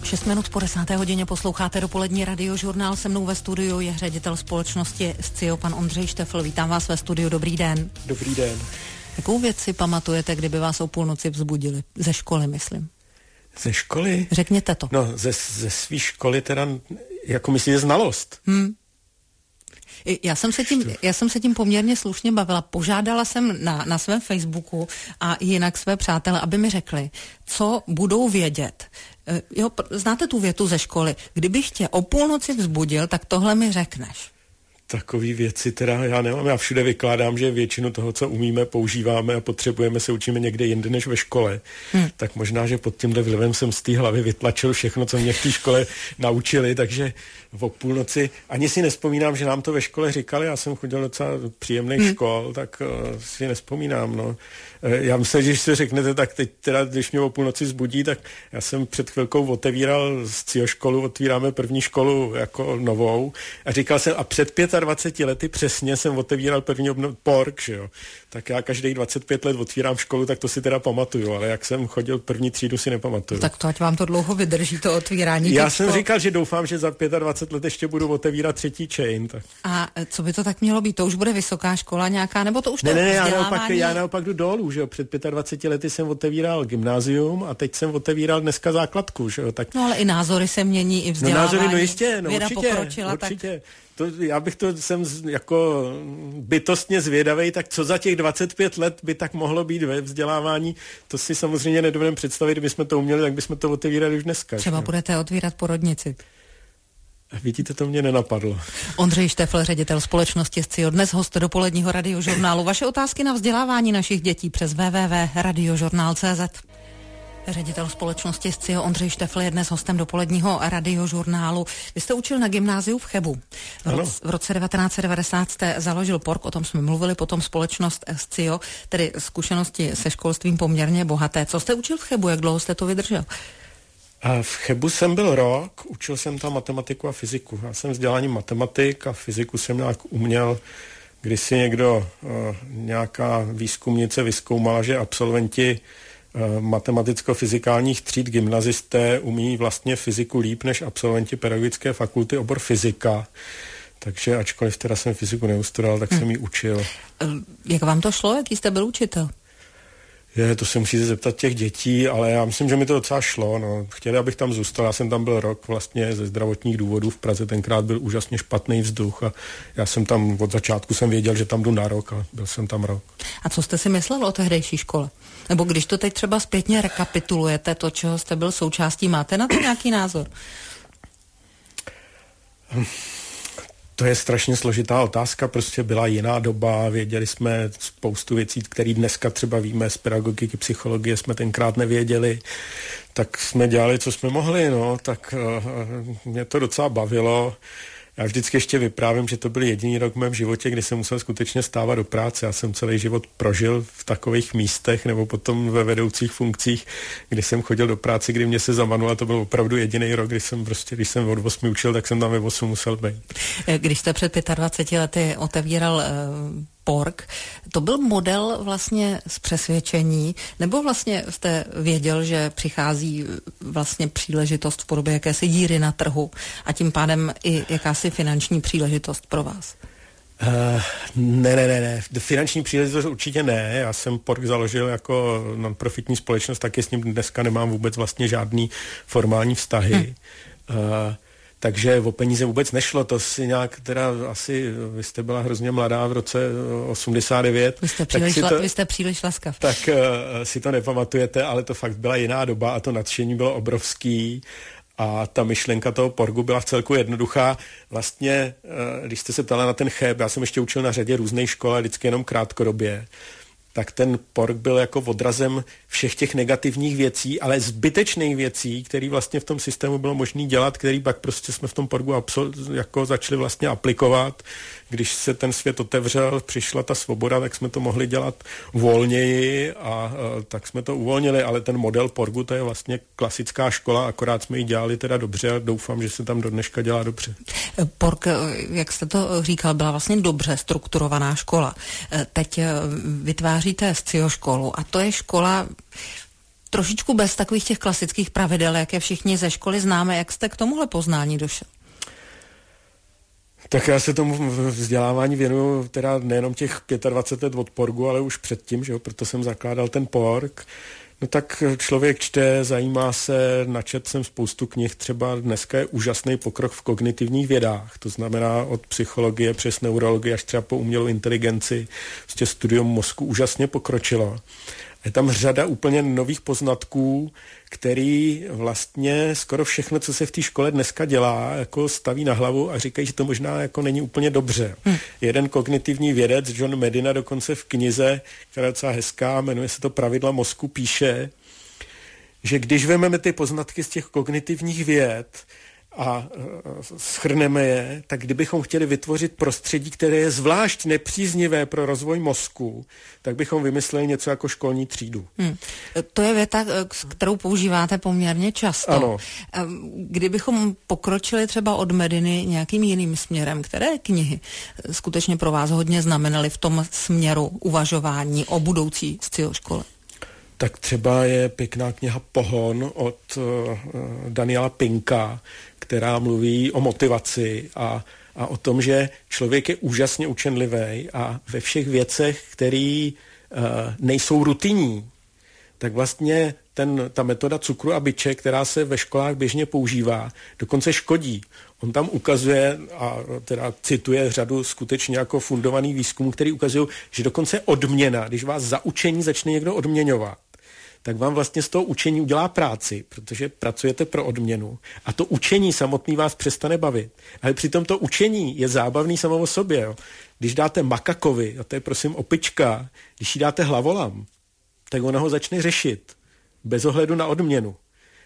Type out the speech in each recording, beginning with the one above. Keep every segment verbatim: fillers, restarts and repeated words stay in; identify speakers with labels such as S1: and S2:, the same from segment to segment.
S1: Šest minut po desáté hodině posloucháte dopolední radiožurnál. Se mnou ve studiu je ředitel společnosti S C I O, pan Ondřej Štefl. Vítám vás ve studiu, dobrý den.
S2: Dobrý den.
S1: Jakou věc si pamatujete, kdyby vás o půlnoci vzbudili? Ze školy, myslím.
S2: Ze školy?
S1: Řekněte to.
S2: No, ze, ze svý školy teda, jako myslíte znalost?
S1: Hmm. Já jsem, se tím, já jsem se tím poměrně slušně bavila. Požádala jsem na, na svém Facebooku a jinak své přátele, aby mi řekli, co budou vědět. Jo, znáte tu větu ze školy? Kdybych tě o půlnoci vzbudil, tak tohle mi řekneš.
S2: Takový věci teda já nemám. Já všude vykládám, že většinu toho, co umíme, používáme a potřebujeme, se učíme někde jinde než ve škole. Hmm. Tak možná, že pod tímhle vlivem jsem z té hlavy vytlačil všechno, co mě v té škole naučili, takže o půlnoci ani si nespomínám, že nám to ve škole říkali. Já jsem chodil docela do příjemných hmm. škol, tak uh, si nespomínám, no. Já myslím, že když si řeknete, tak teď teda, když mě o půlnoci zbudí, tak já jsem před chvilkou otevíral z C I O školu, otvíráme první školu jako novou a říkal jsem, a před dvaceti pěti lety přesně jsem otevíral první obnov, Pork, že jo. Tak já každých dvacet pět let otvírám školu, tak to si teda pamatuju, ale jak jsem chodil první třídu, si nepamatuju.
S1: Tak to ať vám to dlouho vydrží, to otvírání.
S2: Já jsem škol. říkal, že doufám, že za dvacet pět let ještě budu otevírat třetí chain. Tak.
S1: A co by to tak mělo být? To už bude vysoká škola nějaká, nebo to už to
S2: ne, ne, ne, já naopak, já naopak jdu dolů, že jo. Před dvaceti pěti lety jsem otevíral gymnázium a teď jsem otevíral dneska základku, že jo. Tak...
S1: No ale i názory se mění, i vzdělávání.
S2: No názory, no jistě, no
S1: věda
S2: určitě,
S1: pokročila,
S2: určitě.
S1: Tak...
S2: To, já bych to, jsem jako bytostně zvědavej, tak co za těch dvacet pět let by tak mohlo být ve vzdělávání, to si samozřejmě nedovedeme představit, kdybychom to uměli, tak bychom to otevírali už dneska.
S1: Třeba
S2: že?
S1: budete otvírat porodnici.
S2: Vidíte, to mě nenapadlo.
S1: Ondřej Štefl, ředitel společnosti S C I O, dnes host dopoledního radiožurnálu. Vaše otázky na vzdělávání našich dětí přes w w w tečka radiožurnál tečka c z. Ředitel společnosti S C I O Ondřej Štefl je dnes hostem dopoledního radiožurnálu. Vy jste učil na gymnáziu v Chebu. V, roce, v roce devatenáct set devadesát jste založil Pork, o tom jsme mluvili, potom společnost S C I O, tedy zkušenosti se školstvím poměrně bohaté. Co jste učil v Chebu, jak dlouho jste to vydržel?
S2: A v Chebu jsem byl rok, učil jsem tam matematiku a fyziku. Já jsem vzděláním matematik a fyziku jsem nějak uměl, když si někdo, uh, nějaká výzkumnice vyzkoumala, že absolventi uh, matematicko-fyzikálních tříd gymnazisté umí vlastně fyziku líp než absolventi pedagogické fakulty obor fyzika. Takže ačkoliv teda jsem fyziku neustudoval, tak hmm. jsem ji učil.
S1: Jak vám to šlo? Jaký jste byl učitel?
S2: Je, to se musíte zeptat těch dětí, ale já myslím, že mi to docela šlo. No. Chtěli, abych tam zůstal. Já jsem tam byl rok vlastně ze zdravotních důvodů. V Praze tenkrát byl úžasně špatný vzduch a já jsem tam od začátku jsem věděl, že tam jdu na rok a byl jsem tam rok. A
S1: co jste si myslel o tehdejší škole? Nebo když to teď třeba zpětně rekapitulujete, to, čeho jste byl součástí, máte na to nějaký názor?
S2: To je strašně složitá otázka, prostě byla jiná doba, věděli jsme spoustu věcí, které dneska třeba víme z pedagogiky, psychologie, jsme tenkrát nevěděli, tak jsme dělali, co jsme mohli, no, tak uh, mě to docela bavilo. Já vždycky ještě vyprávím, že to byl jediný rok v mém životě, kdy jsem musel skutečně stávat do práce. Já jsem celý život prožil v takových místech nebo potom ve vedoucích funkcích, kdy jsem chodil do práce, kdy mě se zamanula. To byl opravdu jediný rok, kdy jsem prostě, když jsem od osmi učil, tak jsem tam ve osm musel být.
S1: Když jste před dvaceti pěti lety otevíral uh... Pork, to byl model vlastně z přesvědčení, nebo vlastně jste věděl, že přichází vlastně příležitost v podobě jakési díry na trhu a tím pádem i jakási finanční příležitost pro vás?
S2: Uh, ne, ne, ne, ne. Finanční příležitost určitě ne. Já jsem Pork založil jako non-profitní společnost, taky s ním dneska nemám vůbec vlastně žádný formální vztahy. Hmm. Uh, Takže o peníze vůbec nešlo, to si nějak teda asi, vy jste byla hrozně mladá v roce osmdesát devět.
S1: Vy jste příliš,
S2: to,
S1: vy jste příliš laskav.
S2: Tak uh, si to nepamatujete, ale to fakt byla jiná doba a to nadšení bylo obrovský a ta myšlenka toho Porgu byla v celku jednoduchá. Vlastně, uh, když jste se ptala na ten Cheb, já jsem ještě učil na řadě různých škol, vždycky jenom krátkodobě, tak ten Pork byl jako odrazem všech těch negativních věcí, ale zbytečných věcí, které vlastně v tom systému bylo možné dělat, který pak prostě jsme v tom Porgu absol- jako začali vlastně aplikovat. Když se ten svět otevřel, přišla ta svoboda, tak jsme to mohli dělat volněji a, a tak jsme to uvolnili, ale ten model Porgu, to je vlastně klasická škola, akorát jsme ji dělali teda dobře a doufám, že se tam do dneška dělá dobře.
S1: Pork, jak jste to říkal, byla vlastně dobře strukturovaná škola. Teď vytváříte S C I O školu a to je škola, trošičku bez takových těch klasických pravidel, jak je všichni ze školy známe. Jak jste k tomuhle poznání došel?
S2: Tak já se tomu vzdělávání věnuju teda nejenom těch dvacet pět let od Porgu, ale už předtím, že jo, proto jsem zakládal ten Porg. No tak člověk čte, zajímá se, načet jsem spoustu knih, třeba dneska je úžasný pokrok v kognitivních vědách, to znamená od psychologie přes neurologii až třeba po umělou inteligenci, prostě studium mozku úžasně pokročilo. Je tam řada úplně nových poznatků, který vlastně skoro všechno, co se v té škole dneska dělá, jako staví na hlavu a říkají, že to možná jako není úplně dobře. Hmm. Jeden kognitivní vědec, John Medina, dokonce v knize, která je docela hezká, jmenuje se to Pravidla mozku, píše, že když vezmeme ty poznatky z těch kognitivních věd a shrneme je, tak kdybychom chtěli vytvořit prostředí, které je zvlášť nepříznivé pro rozvoj mozku, tak bychom vymysleli něco jako školní třídu. Hmm.
S1: To je věta, kterou používáte poměrně často.
S2: Ano.
S1: Kdybychom pokročili třeba od Mediny nějakým jiným směrem, které knihy skutečně pro vás hodně znamenaly v tom směru uvažování o budoucí scioškole?
S2: Tak třeba je pěkná kniha Pohon od uh, Daniela Pinka, která mluví o motivaci a, a o tom, že člověk je úžasně učenlivý a ve všech věcech, které uh, nejsou rutinní, tak vlastně ten, ta metoda cukru a biče, která se ve školách běžně používá, dokonce škodí. On tam ukazuje, a teda cituje řadu skutečně jako fundovaných výzkumů, který ukazují, že dokonce odměna, když vás za učení začne někdo odměňovat, tak vám vlastně z toho učení udělá práci, protože pracujete pro odměnu. A to učení samotný vás přestane bavit. Ale přitom to učení je zábavný samo o sobě. Jo. Když dáte makakovi, a to je prosím opička, když jí dáte hlavolam, tak ona ho začne řešit. Bez ohledu na odměnu.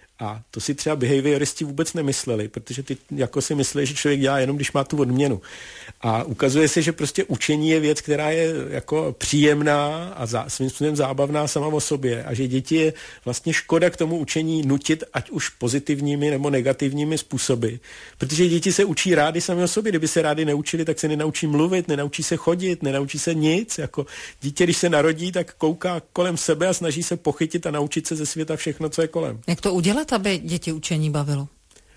S2: A to si třeba behavioristi vůbec nemysleli, protože ty jako si mysleli, že člověk dělá jenom, když má tu odměnu. A ukazuje se, že prostě učení je věc, která je jako příjemná a zá, svým způsobem zábavná sama o sobě a že děti je vlastně škoda k tomu učení nutit, ať už pozitivními nebo negativními způsoby. Protože děti se učí rády sami o sobě. Kdyby se rádi neučili, tak se nenaučí mluvit, nenaučí se chodit, nenaučí se nic. Jako dítě, když se narodí, tak kouká kolem sebe a snaží se pochytit a naučit se ze světa všechno, co je kolem.
S1: Jak to udělat, aby děti učení bavilo?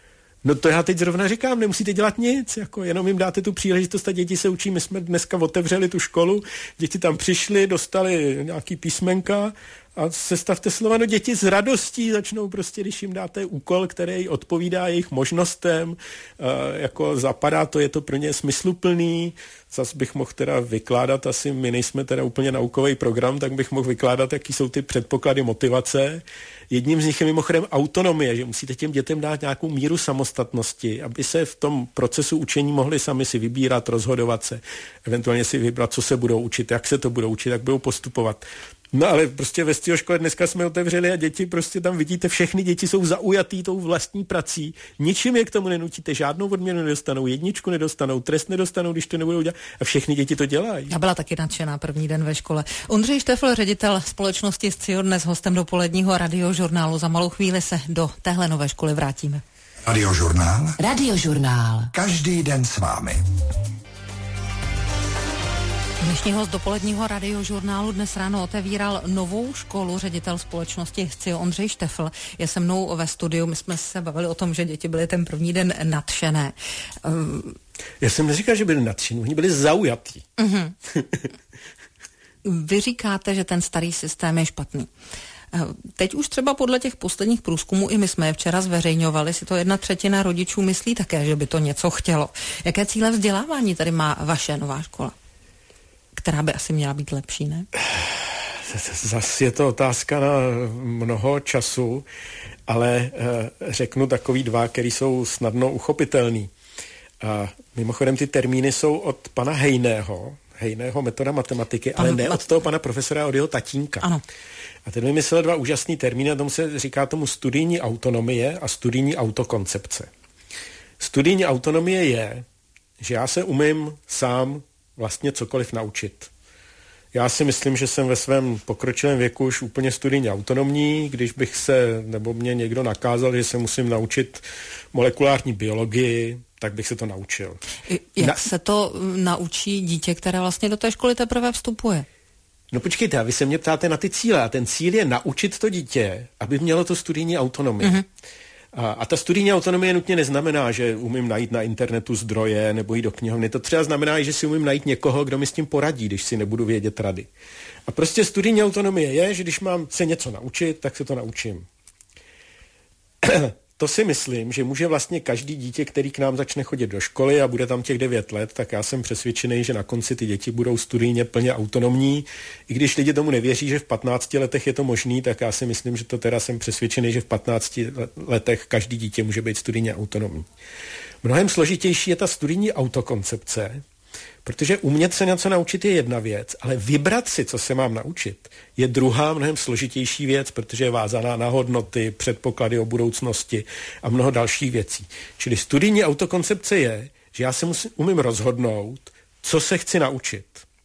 S2: No to já teď zrovna říkám, nemusíte dělat nic, jako jenom jim dáte tu příležitost a děti se učí. My jsme dneska otevřeli tu školu, děti tam přišly, dostali nějaký písmenka a sestavte slova, no děti s radostí začnou prostě, když jim dáte úkol, který odpovídá jejich možnostem, uh, jako zapadá to, je to pro ně smysluplný. Zas bych mohl teda vykládat, asi my nejsme teda úplně naukový program, tak bych mohl vykládat, jaký jsou ty předpoklady motivace. Jedním z nich je mimochodem autonomie, že musíte těm dětem dát nějakou míru samostatnosti, aby se v tom procesu učení mohli sami si vybírat, rozhodovat se, eventuálně si vybrat, co se budou učit, jak se to budou učit, jak budou postupovat. No ale prostě ve středoškole dneska jsme otevřeli a děti prostě tam vidíte, všechny děti jsou zaujatý tou vlastní prací, ničím je k tomu nenutíte, žádnou odměnu nedostanou, jedničku nedostanou, trest nedostanou, když to nebudou dělat a všechny děti to dělají.
S1: Já byla taky nadšená první den ve škole. Ondřej Štefl, ředitel společnosti Scio, dnes hostem dopoledního radiožurnálu. Za malou chvíli se do téhle nové školy vrátíme.
S3: Radiožurnál.
S1: Radiožurnál.
S3: Každý den s vámi.
S1: Dnešní host dopoledního radiožurnálu dnes ráno otevíral novou školu, ředitel společnosti Scio Ondřej Štefl. Je se mnou ve studiu, my jsme se bavili o tom, že děti byly ten první den nadšené. Um...
S2: Já jsem neříkal, že byli nadšení, oni byli zaujatí.
S1: Uh-huh. Vy říkáte, že ten starý systém je špatný. Teď už třeba podle těch posledních průzkumů, i my jsme je včera zveřejňovali, si to jedna třetina rodičů myslí také, že by to něco chtělo. Jaké cíle vzdělávání tady má vaše nová škola? Která by asi měla být lepší, ne?
S2: Zas je to otázka na mnoho času, ale eh, řeknu takový dva, který jsou snadno uchopitelný. A mimochodem ty termíny jsou od pana Hejného, Hejného metoda matematiky, Pan, ale ne mat... od toho pana profesora, od jeho tatínka.
S1: Ano.
S2: A ten vymyslel dva úžasný termíny, a tomu se říká tomu studijní autonomie a studijní autokoncepce. Studijní autonomie je, že já se umím sám vlastně cokoliv naučit. Já si myslím, že jsem ve svém pokročilém věku už úplně studijně autonomní, když bych se, nebo mě někdo nakázal, že se musím naučit molekulární biologii, tak bych se to naučil.
S1: Jak Na... se to naučí dítě, které vlastně do té školy teprve vstupuje?
S2: No počkejte, a vy se mě ptáte na ty cíle a ten cíl je naučit to dítě, aby mělo to studijní autonomii. Mm-hmm. A, a ta studijní autonomie nutně neznamená, že umím najít na internetu zdroje nebo jít do knihovny. To třeba znamená, že si umím najít někoho, kdo mi s tím poradí, když si nebudu vědět rady. A prostě studijní autonomie je, že když mám se něco naučit, tak se to naučím. To si myslím, že může vlastně každý dítě, který k nám začne chodit do školy a bude tam těch devět let, tak já jsem přesvědčený, že na konci ty děti budou studijně plně autonomní. I když lidi tomu nevěří, že v patnácti letech je to možný, tak já si myslím, že to teda jsem přesvědčený, že v patnácti letech každý dítě může být studijně autonomní. Mnohem složitější je ta studijní autokoncepce, protože umět se něco naučit je jedna věc, ale vybrat si, co se mám naučit, je druhá mnohem složitější věc, protože je vázaná na hodnoty, předpoklady o budoucnosti a mnoho dalších věcí. Čili studijní autokoncepce je, že já se musím, umím rozhodnout, co se chci naučit.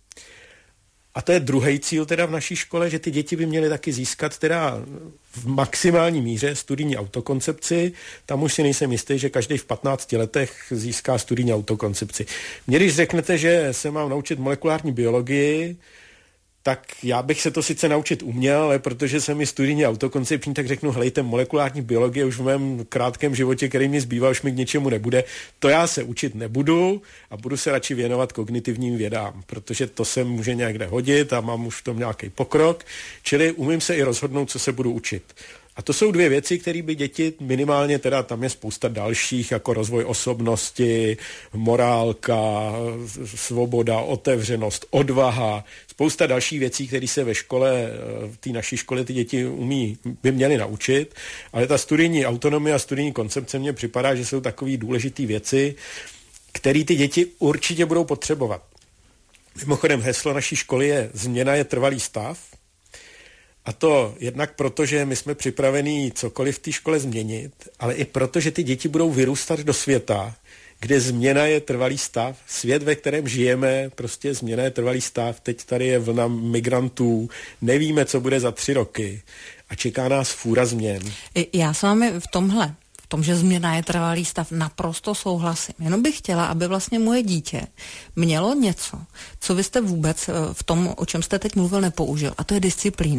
S2: A to je druhý cíl teda v naší škole, že ty děti by měly taky získat teda v maximální míře studijní autokoncepci. Tam už si nejsem jistý, že každý v patnácti letech získá studijní autokoncepci. Mně když řeknete, že se mám naučit molekulární biologii, tak já bych se to sice naučit uměl, ale protože jsem i studijní autokoncepční, tak řeknu, helejte, molekulární biologie už v mém krátkém životě, který mi zbývá, už mi k ničemu nebude. To já se učit nebudu a budu se radši věnovat kognitivním vědám, protože to se může někde hodit a mám už v tom nějaký pokrok, čili umím se i rozhodnout, co se budu učit. A to jsou dvě věci, které by děti minimálně, teda tam je spousta dalších, jako rozvoj osobnosti, morálka, svoboda, otevřenost, odvaha, spousta dalších věcí, které se ve škole, v té naší škole ty děti umí, by měly naučit, ale ta studijní autonomie a studijní koncepce mně připadá, že jsou takové důležité věci, které ty děti určitě budou potřebovat. Mimochodem heslo naší školy je změna je trvalý stav. A to jednak proto, že my jsme připravení cokoliv v té škole změnit, ale i proto, že ty děti budou vyrůstat do světa, kde změna je trvalý stav. Svět, ve kterém žijeme, prostě změna je trvalý stav. Teď tady je vlna migrantů, nevíme, co bude za tři roky a čeká nás fůra změn.
S1: Já s vámi v tomhle, v tom, že změna je trvalý stav, naprosto souhlasím. Jenom bych chtěla, aby vlastně moje dítě mělo něco, co vy jste vůbec v tom, o čem jste teď mluvil, nepoužil, a to je disciplína.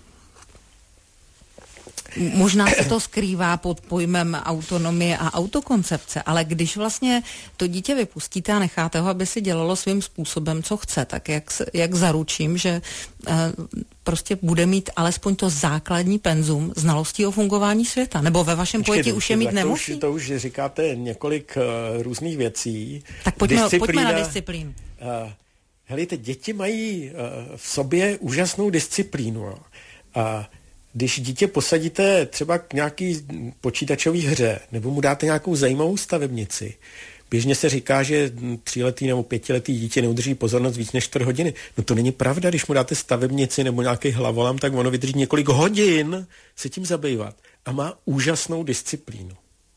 S1: Možná se to skrývá pod pojmem autonomie a autokoncepce, ale když vlastně to dítě vypustíte a necháte ho, aby si dělalo svým způsobem, co chce, tak jak, jak zaručím, že eh, prostě bude mít alespoň to základní penzum znalostí o fungování světa, nebo ve vašem pojetí už je mít nemusí?
S2: To už, to už říkáte několik uh, různých věcí.
S1: Tak pojďme, pojďme na disciplínu.
S2: Uh, helejte, děti mají uh, v sobě úžasnou disciplínu. A uh, když dítě posadíte třeba k nějaký počítačový hře, nebo mu dáte nějakou zajímavou stavebnici, běžně se říká, že tříletý nebo pětiletý dítě neudrží pozornost víc než čtvrt hodiny. No to není pravda, když mu dáte stavebnici nebo nějaký hlavolam, tak ono vydrží několik hodin se tím zabývat a má úžasnou disciplínu.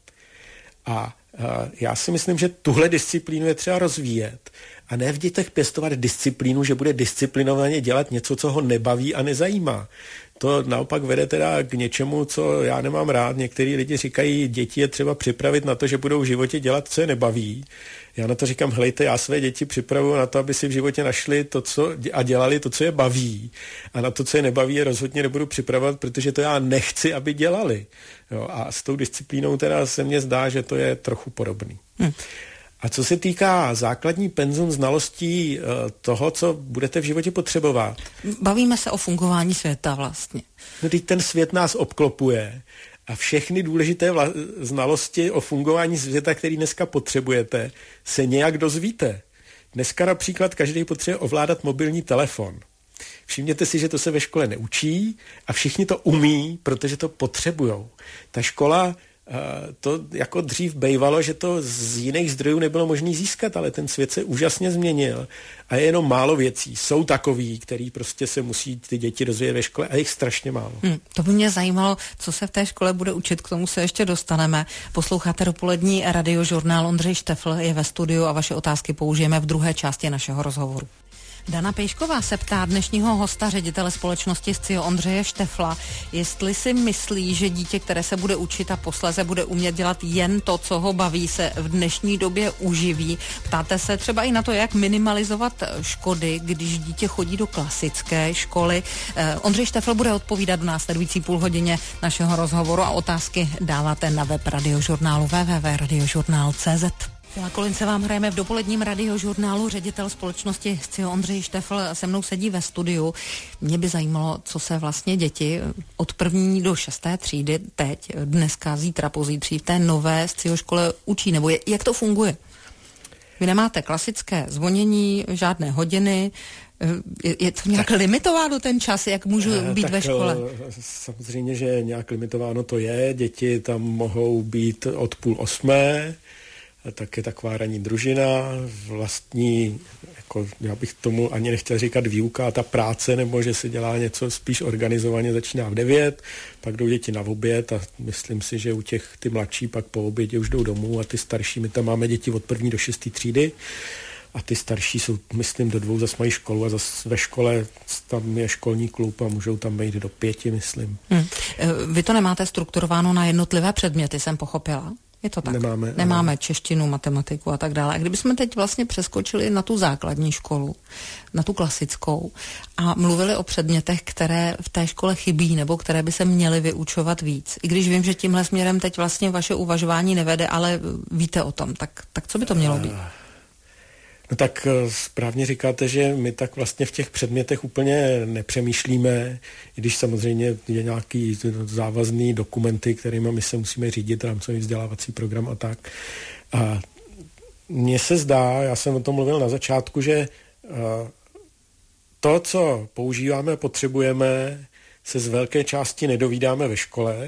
S2: A, a já si myslím, že tuhle disciplínu je třeba rozvíjet a ne v dětech pěstovat disciplínu, že bude disciplinovaně dělat něco, co ho nebaví a nezajímá. To naopak vede teda k něčemu, co já nemám rád. Některý lidi říkají, děti je třeba připravit na to, že budou v životě dělat, co je nebaví. Já na to říkám, helejte, já své děti připravuju na to, aby si v životě našli to, co a dělali to, co je baví. A na to, co je nebaví, je rozhodně nebudu připravovat, protože to já nechci, aby dělali. Jo, a s tou disciplínou teda se mně zdá, že to je trochu podobný. Hmm. A co se týká základní penzum znalostí toho, co budete v životě potřebovat.
S1: Bavíme se o fungování světa vlastně.
S2: No, teď ten svět nás obklopuje a všechny důležité vla- znalosti o fungování světa, který dneska potřebujete, se nějak dozvíte. Dneska například každý potřebuje ovládat mobilní telefon. Všimněte si, že to se ve škole neučí a všichni to umí, protože to potřebujou. Ta škola to jako dřív bejvalo, že to z jiných zdrojů nebylo možné získat, ale ten svět se úžasně změnil a je jenom málo věcí. Jsou takový, který prostě se musí ty děti dozvědět ve škole a jich strašně málo. Hmm,
S1: to by mě zajímalo, co se v té škole bude učit, k tomu se ještě dostaneme. Posloucháte dopolední radiožurnál, Ondřej Štefl je ve studiu a vaše otázky použijeme v druhé části našeho rozhovoru. Dana Pejšková se ptá dnešního hosta, ředitele společnosti Scio Ondřeje Štefla, jestli si myslí, že dítě, které se bude učit a posléze bude umět dělat jen to, co ho baví, se v dnešní době uživí. Ptáte se třeba i na to, jak minimalizovat škody, když dítě chodí do klasické školy. Ondřej Štefl bude odpovídat v následující půl hodině našeho rozhovoru a otázky dáváte na web radiožurnálu w w w tečka radiožurnál tečka c z. Na kolince vám hrajeme v dopoledním radiožurnálu. Ředitel společnosti Scio Ondřej Štefl se mnou sedí ve studiu. Mě by zajímalo, co se vlastně děti od první do šesté třídy teď, dneska, zítra, pozítří v té nové Scio škole učí, nebo je, jak to funguje? Vy nemáte klasické zvonění, žádné hodiny, je, je to nějak tak limitováno ten čas, jak můžu být
S2: tak,
S1: ve škole?
S2: Samozřejmě, že nějak limitováno to je. Děti tam mohou být od půl osmé, tak je taková ranní družina, vlastní, jako já bych tomu ani nechtěl říkat výuka, ta práce, nebo že se dělá něco spíš organizovaně, začíná v devět, pak jdou děti na oběd a myslím si, že u těch ty mladší pak po obědě už jdou domů a ty starší, my tam máme děti od první do šesté třídy a ty starší jsou, myslím, do dvou zase mají školu a zase ve škole tam je školní klub a můžou tam být do pěti, myslím. Hmm.
S1: Vy to nemáte strukturováno na jednotlivé předměty, jsem pochopila? Je to tak?
S2: Nemáme.
S1: Nemáme ale češtinu, matematiku a tak dále. A kdybychom teď vlastně přeskočili na tu základní školu, na tu klasickou a mluvili o předmětech, které v té škole chybí nebo které by se měly vyučovat víc. I když vím, že tímhle směrem teď vlastně vaše uvažování nevede, ale víte o tom, tak, tak co by to mělo být?
S2: No tak správně říkáte, že my tak vlastně v těch předmětech úplně nepřemýšlíme, i když samozřejmě je nějaký závazný dokumenty, kterými my se musíme řídit, rámcový vzdělávací program a tak. A mně se zdá, já jsem o tom mluvil na začátku, že to, co používáme a potřebujeme, se z velké části nedovídáme ve škole,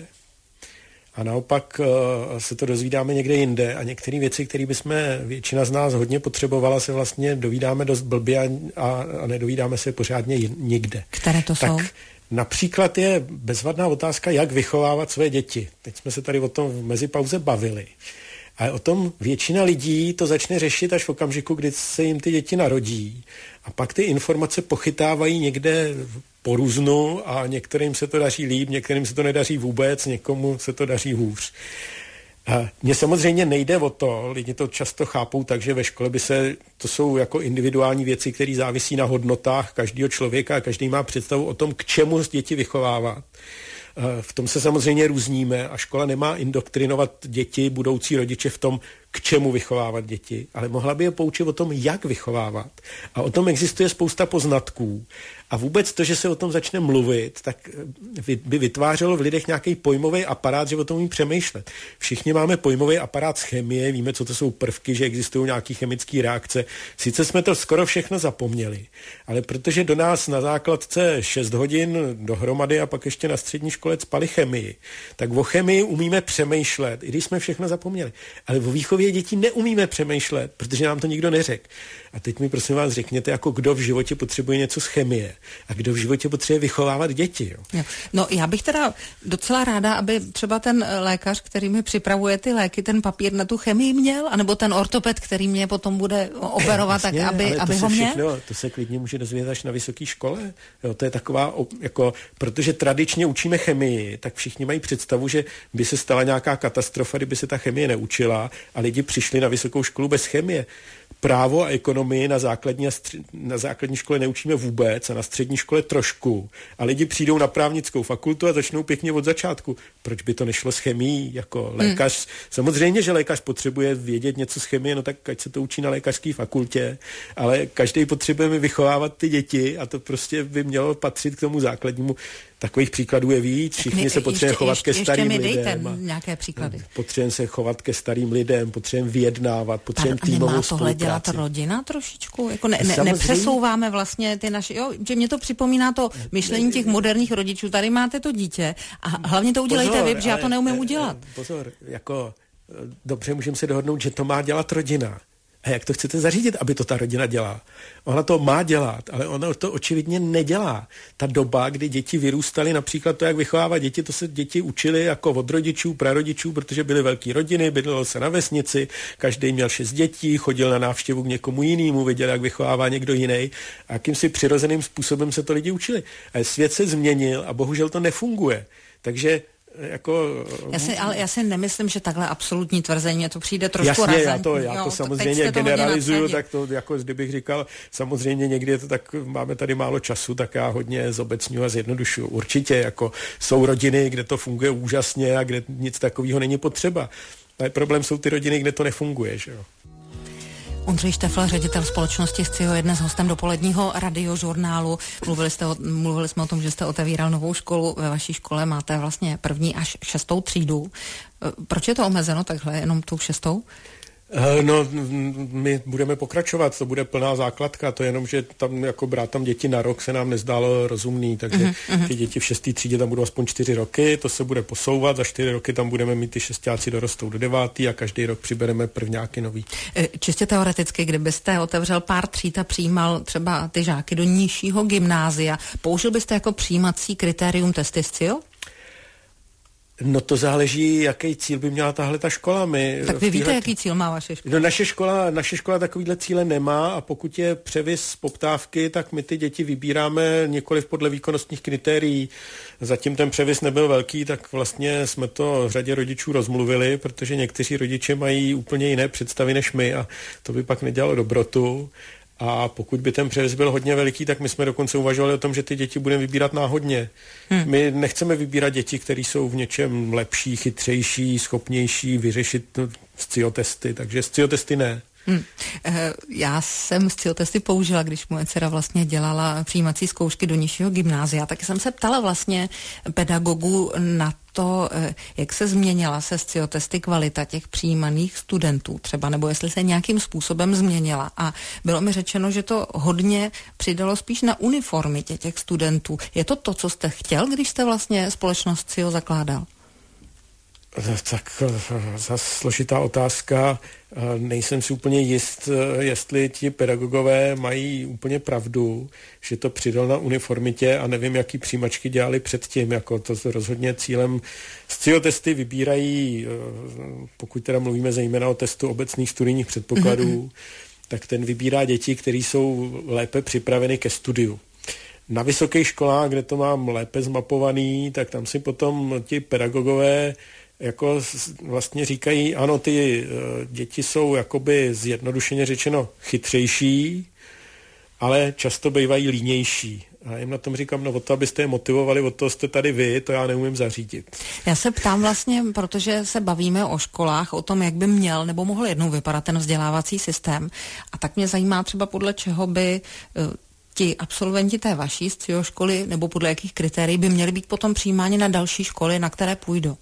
S2: a naopak uh, se to dozvídáme někde jinde a některé věci, které bychom většina z nás hodně potřebovala, se vlastně dovídáme dost blbě a, a, a nedovídáme se pořádně jin, nikde.
S1: Které to
S2: tak
S1: jsou?
S2: Například je bezvadná otázka, jak vychovávat své děti. Teď jsme se tady o tom v mezipauze bavili. A o tom většina lidí to začne řešit až v okamžiku, kdy se jim ty děti narodí. A pak ty informace pochytávají někde po různu a některým se to daří líp, některým se to nedaří vůbec, někomu se to daří hůř. Mně samozřejmě nejde o to, lidi to často chápou tak, že ve škole by se, to jsou jako individuální věci, které závisí na hodnotách každého člověka a každý má představu o tom, k čemu děti vychovávat. V tom se samozřejmě různíme a škola nemá indoktrinovat děti, budoucí rodiče v tom, k čemu vychovávat děti, ale mohla by je poučit o tom, jak vychovávat. A o tom existuje spousta poznatků. A vůbec to, že se o tom začne mluvit, tak by vytvářelo v lidech nějaký pojmový aparát, že o tom umí přemýšlet. Všichni máme pojmový aparát z chemie, víme, co to jsou prvky, že existují nějaké chemické reakce. Sice jsme to skoro všechno zapomněli, ale protože do nás na základce šest hodin dohromady a pak ještě na střední škole spali chemii, tak o chemii umíme přemýšlet, i když jsme všechno zapomněli. Ale o výchově dětí neumíme přemýšlet, protože nám to nikdo neřekl. A teď mi prosím vás řekněte, jako kdo v životě potřebuje něco z chemie a kdo v životě potřebuje vychovávat děti. Jo?
S1: Jo. No já bych teda docela ráda, aby třeba ten lékař, který mi připravuje ty léky, ten papír na tu chemii měl, anebo ten ortoped, který mě potom bude operovat,
S2: Jasně,
S1: tak aby, aby ho
S2: všechno,
S1: měl?
S2: To se klidně může dozvědět až na vysoké škole. Jo, to je taková, jako, protože tradičně učíme chemii, tak všichni mají představu, že by se stala nějaká katastrofa, kdyby se ta chemie neučila a lidi přišli na vysokou školu bez chemie. Právo a ekonomii na základní, a stři- na základní škole neučíme vůbec a na střední škole trošku. A lidi přijdou na právnickou fakultu a začnou pěkně od začátku. Proč by to nešlo s chemií jako lékař? Hmm. Samozřejmě, že lékař potřebuje vědět něco z chemie, no tak ať se to učí na lékařské fakultě, ale každý potřebujeme vychovávat ty děti a to prostě by mělo patřit k tomu základnímu. Takových příkladů je víc, všichni mi, se potřebujeme chovat ještě, ke starým
S1: ještě mi
S2: lidem.
S1: Dejte nějaké příklady.
S2: Potřebujeme se chovat ke starým lidem, potřebujeme vyjednávat, potřebujeme týmovou
S1: nemá
S2: spolupráci.
S1: Tohle dělat rodina trošičku? Jako ne, ne, nepřesouváme vlastně ty naše, jo, že mě to připomíná to myšlení těch moderních rodičů. Tady máte to dítě a hlavně to udělejte pozor, vy, protože já to neumím udělat.
S2: Pozor, jako dobře můžeme se dohodnout, že to má dělat rodina. A jak to chcete zařídit, aby to ta rodina dělá? Ona to má dělat, ale ona to očividně nedělá. Ta doba, kdy děti vyrůstaly, například to, jak vychovávat děti, to se děti učili jako od rodičů, prarodičů, protože byly velké rodiny, bydlelo se na vesnici, každý měl šest dětí, chodil na návštěvu k někomu jinému, viděl, jak vychovává někdo jiný. A jakýmsi přirozeným způsobem se to lidi učili. A svět se změnil a bohužel to nefunguje. Takže jako...
S1: Já si, ale já si nemyslím, že takhle absolutní tvrzení, mě to přijde trošku
S2: Jasně,
S1: razantní.
S2: já to, já to jo, samozřejmě generalizuju, tak to jako kdybych říkal, samozřejmě někdy je to tak, máme tady málo času, tak já hodně zobecňuji a zjednodušuju. Určitě, jako jsou rodiny, kde to funguje úžasně a kde nic takového není potřeba. Ale problém jsou ty rodiny, kde to nefunguje, že jo.
S1: Ondřej Štefl, ředitel společnosti Scio, je dnes hostem dopoledního radiožurnálu. Mluvili, jste o, mluvili jsme o tom, že jste otevíral novou školu. Ve vaší škole máte vlastně první až šestou třídu. Proč je to omezeno takhle, jenom tou šestou?
S2: No, my budeme pokračovat, to bude plná základka, to je jenom, že tam jako brát tam děti na rok se nám nezdálo rozumný, takže uh-huh. ty děti v šestý třídě tam budou aspoň čtyři roky, to se bude posouvat, za čtyři roky tam budeme mít ty šestáci dorostou do devátý a každý rok přibereme prvňáky nový.
S1: Čistě teoreticky, kdybyste otevřel pár tříd a přijímal třeba ty žáky do nižšího gymnázia, použil byste jako přijímací kritérium testy Scio?
S2: No to záleží, jaký cíl by měla tahle ta škola. My
S1: tak vy víte, jaký cíl má vaše škola?
S2: No naše škola, naše škola takovýhle cíle nemá a pokud je převis z poptávky, tak my ty děti vybíráme nikoliv podle výkonnostních kritérií. Zatím ten převis nebyl velký, tak vlastně jsme to řadě rodičů rozmluvili, protože někteří rodiče mají úplně jiné představy než my a to by pak nedělalo dobrotu. A pokud by ten převis byl hodně veliký, tak my jsme dokonce uvažovali o tom, že ty děti budeme vybírat náhodně. Hmm. My nechceme vybírat děti, které jsou v něčem lepší, chytřejší, schopnější vyřešit Scio testy, takže Scio testy ne.
S1: Hmm. Já jsem Scio testy použila, když moje dcera vlastně dělala přijímací zkoušky do nižšího gymnázia, tak jsem se ptala vlastně pedagogů na to, jak se změnila se Scio testy kvalita těch přijímaných studentů třeba, nebo jestli se nějakým způsobem změnila. A bylo mi řečeno, že to hodně přidalo spíš na uniformitě těch studentů. Je to to, co jste chtěl, když jste vlastně společnost Scio zakládal?
S2: Tak zase složitá otázka. Nejsem si úplně jist, jestli ti pedagogové mají úplně pravdu, že to přidal na uniformitě a nevím, jaký přijímačky dělali předtím. Jako to rozhodně cílem Scio testy vybírají, pokud teda mluvíme zejména o testu obecných studijních předpokladů, mm-hmm. tak ten vybírá děti, které jsou lépe připraveny ke studiu. Na vysokých školách, kde to mám lépe zmapovaný, tak tam si potom ti pedagogové jako vlastně říkají, ano, ty děti jsou jakoby zjednodušeně řečeno chytřejší, ale často bývají línější. A jim na tom říkám, no o to, abyste je motivovali, o to jste tady vy, to já neumím zařídit.
S1: Já se ptám vlastně, protože se bavíme o školách, o tom, jak by měl nebo mohl jednou vypadat ten vzdělávací systém. A tak mě zajímá třeba podle čeho by ti absolventi té vaší Scio školy nebo podle jakých kritérií by měli být potom přijímáni na další školy, na které půjdou.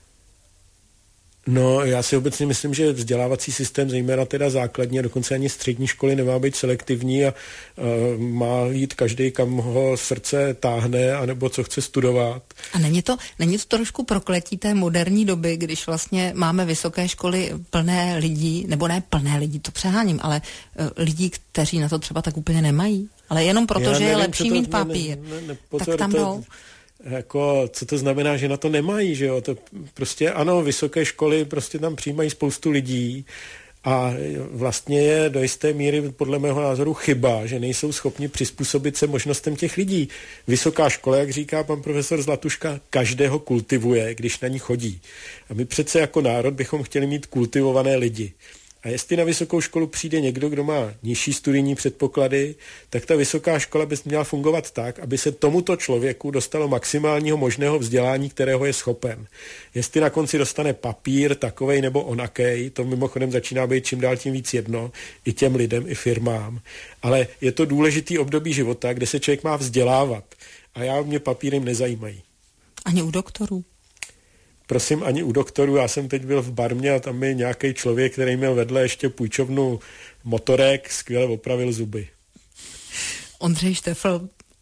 S2: No, já si obecně myslím, že vzdělávací systém, zejména teda základní a dokonce ani střední školy nemá být selektivní a uh, má jít každý, kam ho srdce táhne, anebo co chce studovat.
S1: A není to, není to trošku prokletí té moderní doby, když vlastně máme vysoké školy plné lidí, nebo ne plné lidí, to přeháním, ale uh, lidí, kteří na to třeba tak úplně nemají, ale jenom proto, že je lepší mít papír,
S2: ne, ne, ne, pozor,
S1: tak tam
S2: to,
S1: jdou.
S2: Jako, co to znamená, že na to nemají, že jo? To prostě ano, vysoké školy prostě tam přijímají spoustu lidí a vlastně je do jisté míry podle mého názoru chyba, že nejsou schopni přizpůsobit se možnostem těch lidí. Vysoká škola, jak říká pan profesor Zlatuška, každého kultivuje, když na ní chodí. A my přece jako národ bychom chtěli mít kultivované lidi. A jestli na vysokou školu přijde někdo, kdo má nižší studijní předpoklady, tak ta vysoká škola by měla fungovat tak, aby se tomuto člověku dostalo maximálního možného vzdělání, kterého je schopen. Jestli na konci dostane papír takovej nebo onakej, to mimochodem začíná být čím dál tím víc jedno, i těm lidem, i firmám. Ale je to důležitý období života, kde se člověk má vzdělávat. A já mě papírem nezajímají.
S1: Ani u doktorů?
S2: Prosím, ani u doktorů. Já jsem teď byl v Barmě a tam mi nějaký člověk, který měl vedle ještě půjčovnu motorek, skvěle opravil zuby.
S1: Ondřej Štefl,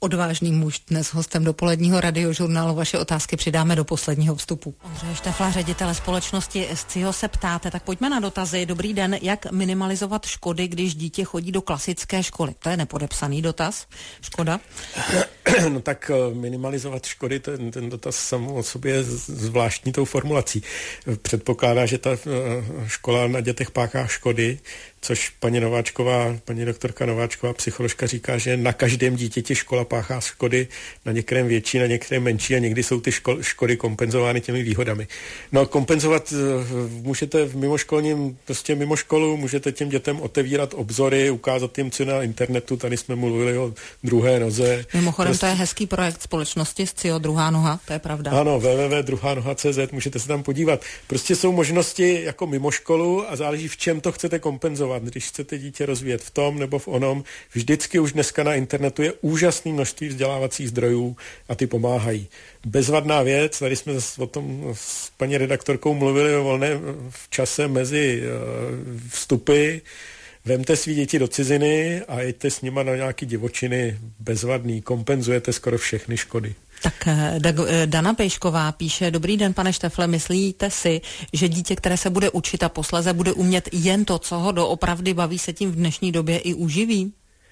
S1: Odvážný muž dnes hostem dopoledního radiožurnálu. Vaše otázky přidáme do posledního vstupu. Ondřej Štefla, ředitele společnosti S C I O, se ptáte, tak pojďme na dotazy. Dobrý den, jak minimalizovat škody, když dítě chodí do klasické školy? To je nepodepsaný dotaz. Škoda?
S2: No tak minimalizovat škody, ten, ten dotaz sam o sobě je zvláštní tou formulací. Předpokládá, že ta škola na dětech páchá škody, což paní Nováčková, paní doktorka Nováčková, psycholožka, říká, že na každém dítěti škola páchá škody, na některém větší, na některém menší a někdy jsou ty ško- škody kompenzovány těmi výhodami. No kompenzovat můžete v mimoškolním, prostě mimo školu, můžete těm dětem otevírat obzory, ukázat jim, co na internetu, tady jsme mluvili o druhé noze.
S1: Mimochodem
S2: prostě...
S1: to je hezký projekt společnosti S C I O, druhá noha, to je pravda.
S2: Ano, w w w tečka druhá noha tečka c z, můžete se tam podívat. Prostě jsou možnosti jako mimo školu a záleží, v čem to chcete kompenzovat. Když chcete dítě rozvíjet v tom nebo v onom, vždycky už dneska na internetu je úžasné množství vzdělávacích zdrojů a ty pomáhají. Bezvadná věc, tady jsme o tom s paní redaktorkou mluvili o volném v čase mezi vstupy. Vemte svý děti do ciziny a jeďte s nima na nějaký divočiny, bezvadný, kompenzujete skoro všechny škody.
S1: Tak Dana Pejšková píše, dobrý den, pane Štefle, myslíte si, že dítě, které se bude učit a posléze bude umět jen to, co ho doopravdy baví, se tím v dnešní době i uživí?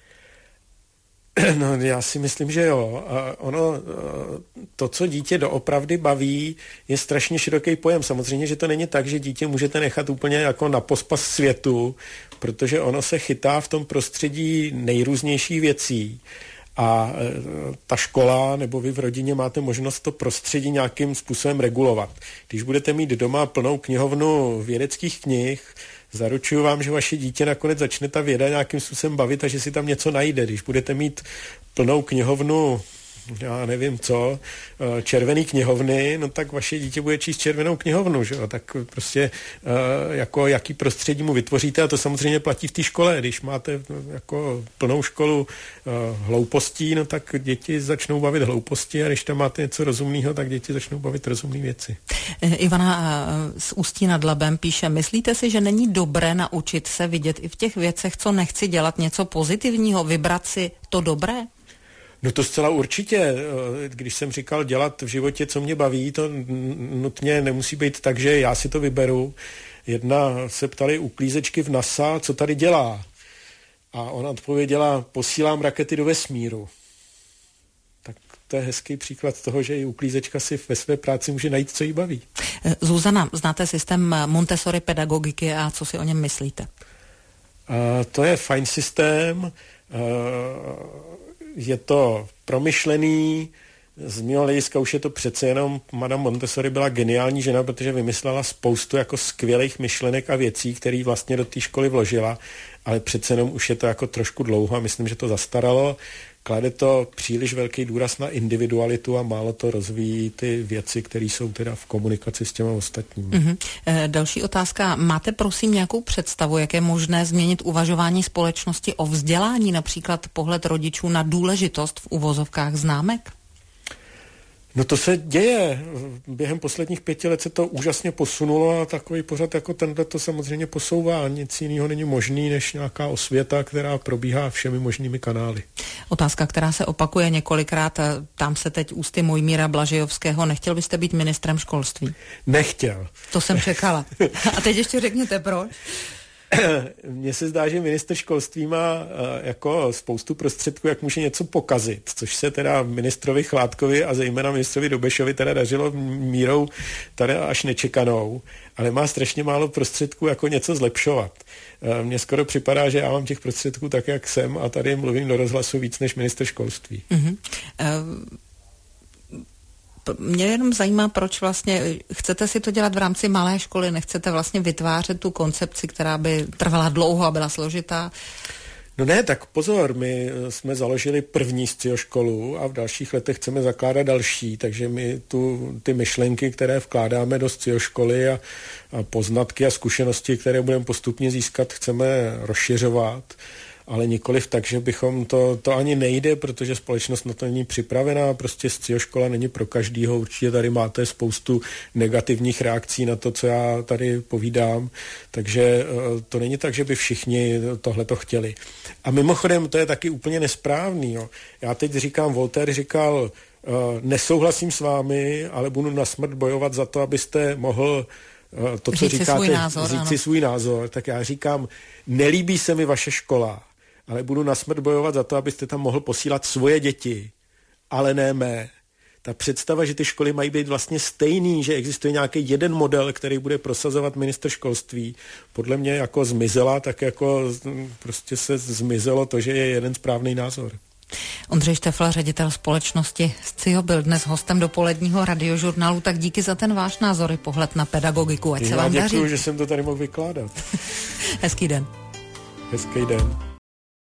S2: No, já si myslím, že jo. A ono, to, co dítě doopravdy baví, je strašně široký pojem. Samozřejmě, že to není tak, že dítě můžete nechat úplně jako na pospas světu, protože ono se chytá v tom prostředí nejrůznějších věcí. A ta škola nebo vy v rodině máte možnost to prostředí nějakým způsobem regulovat. Když budete mít doma plnou knihovnu vědeckých knih, zaručuju vám, že vaše dítě nakonec začne ta věda nějakým způsobem bavit a že si tam něco najde. Když budete mít plnou knihovnu, já nevím co, červený knihovny, no tak vaše dítě bude číst červenou knihovnu, že jo? Tak prostě jako jaký prostředí mu vytvoříte, a to samozřejmě platí v té škole. Když máte jako plnou školu hloupostí, no tak děti začnou bavit hlouposti, a když tam máte něco rozumného, tak děti začnou bavit rozumné věci.
S1: Ivana z Ústí nad Labem píše, myslíte si, že není dobré naučit se vidět i v těch věcech, co nechci dělat, něco pozitivního, vybrat si to dobré?
S2: No to zcela určitě. Když jsem říkal dělat v životě, co mě baví, to nutně nemusí být tak, že já si to vyberu. Jedna se ptali uklízečky v NASA, co tady dělá. A ona odpověděla, posílám rakety do vesmíru. Tak to je hezký příklad toho, že i uklízečka si ve své práci může najít, co jí baví.
S1: Zuzana, znáte systém Montessori pedagogiky a co si o něm myslíte?
S2: Uh, to je fajn systém. Uh, Je to promyšlený, z mého hlediska už je to přece jenom, Madame Montessori byla geniální žena, protože vymyslela spoustu jako skvělých myšlenek a věcí, které vlastně do té školy vložila, ale přece jenom už je to jako trošku dlouho a myslím, že to zastaralo. Klade to příliš velký důraz na individualitu a málo to rozvíjí ty věci, které jsou teda v komunikaci s těma ostatními.
S1: Mm-hmm. E, další otázka. Máte prosím nějakou představu, jak je možné změnit uvažování společnosti o vzdělání, například pohled rodičů na důležitost v uvozovkách známek?
S2: No to se děje. Během posledních pěti let se to úžasně posunulo a takový pořad jako tenhle to samozřejmě posouvá. Nic jiného není možný, než nějaká osvěta, která probíhá všemi možnými kanály.
S1: Otázka, která se opakuje několikrát, tam se teď ústy Mojmíra Blažejovského. Nechtěl byste být ministrem školství?
S2: Nechtěl.
S1: To jsem čekala. A teď ještě řekněte proč.
S2: Mně se zdá, že ministr školství má uh, jako spoustu prostředků, jak může něco pokazit, což se teda ministrovi Chládkovi a zejména ministrovi Dobešovi teda dařilo mírou tady až nečekanou, ale má strašně málo prostředků, jako něco zlepšovat. Uh, Mně skoro připadá, že já mám těch prostředků tak, jak jsem, a tady mluvím do rozhlasu víc než ministr školství.
S1: Uh-huh. Uh... Mě jenom zajímá, proč vlastně chcete si to dělat v rámci malé školy, nechcete vlastně vytvářet tu koncepci, která by trvala dlouho a byla složitá?
S2: No ne, tak pozor, my jsme založili první S C I O školu a v dalších letech chceme zakládat další, takže my tu, ty myšlenky, které vkládáme do S C I O školy a, a poznatky a zkušenosti, které budeme postupně získat, chceme rozšiřovat. ale nikoliv tak, že bychom to, to ani nejde, protože společnost na to není připravená, prostě Scio škola není pro každýho, určitě tady máte spoustu negativních reakcí na to, co já tady povídám, takže to není tak, že by všichni tohle to chtěli. A mimochodem, to je taky úplně nesprávný. Jo. Já teď říkám, Voltaire říkal, nesouhlasím s vámi, ale budu na smrt bojovat za to, abyste mohl to, co
S1: říct
S2: říkáte,
S1: svůj názor,
S2: říct
S1: ano.
S2: si svůj názor. Tak já říkám, nelíbí se mi vaše škola, ale budu na smrt bojovat za to, abyste tam mohl posílat svoje děti, ale ne mé. Ta představa, že ty školy mají být vlastně stejný, že existuje nějaký jeden model, který bude prosazovat ministr školství, podle mě jako zmizela, tak jako prostě se zmizelo to, že je jeden správný názor.
S1: Ondřej Štefl, ředitel společnosti Scio, byl dnes hostem dopoledního radiožurnálu, tak díky za ten váš názor i pohled na pedagogiku. Ať se vám daří.
S2: Já děkuju, že jsem to tady mohl vykládat.
S1: Hezký den.
S2: Hezký den.